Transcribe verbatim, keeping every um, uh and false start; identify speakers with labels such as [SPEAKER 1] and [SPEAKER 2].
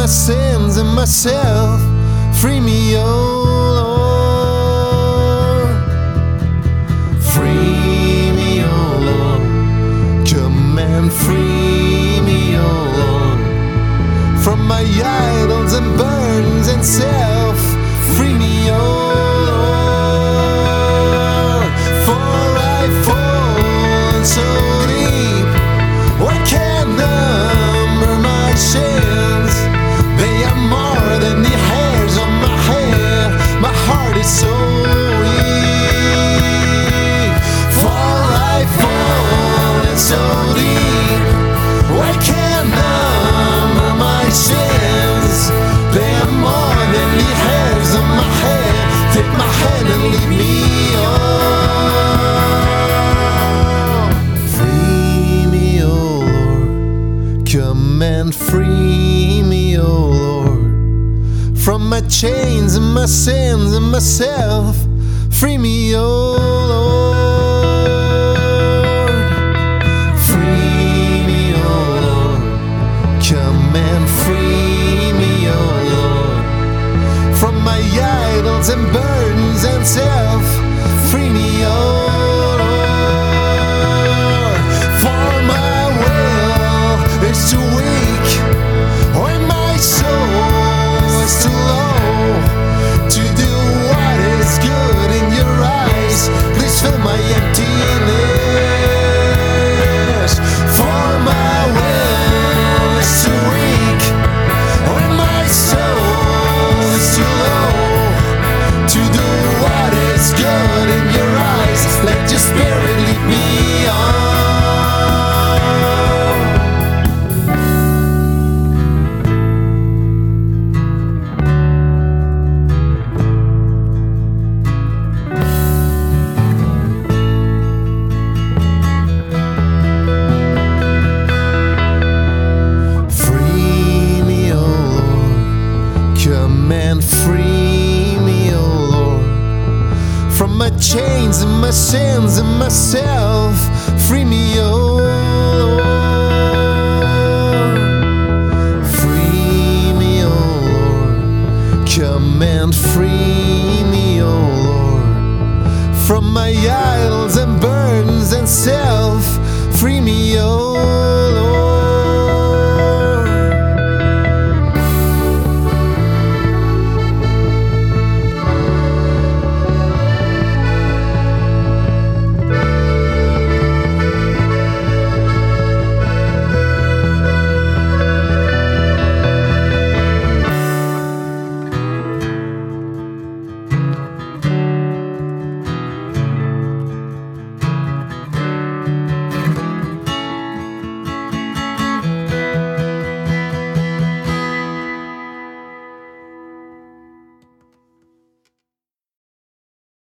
[SPEAKER 1] sins and myself. Free me, oh Lord. Free me, oh Lord. Come and free me, oh Lord, from my idols and burdens and self. Free me, oh Lord, for I've fallen so deep, I can't number my sins. They are more than the hairs on my head. My heart is so weak, for I've fallen so deep, I can't number my sins. They are more than the hairs on my head. Take my hand and lead me on. Free me, oh Lord. Come and free me, oh Lord, from my chains and my sins and myself. Free me, oh Lord. Free me, oh Lord. Come and free me, oh Lord, from my idols and burdens and self. Free me, oh Lord, for my will is too weak, or my soul is too low to do what is good in your eyes. Please fill my emptiness, for my will is too weak, or my soul is too low to do what is good in your eyes. Let your spirit lead me on. Free me, oh Lord. Come and free me, oh Lord, from my chains and my sins and myself. Free me, oh Lord. Free me, oh Lord. Come and free me, oh Lord, from my idol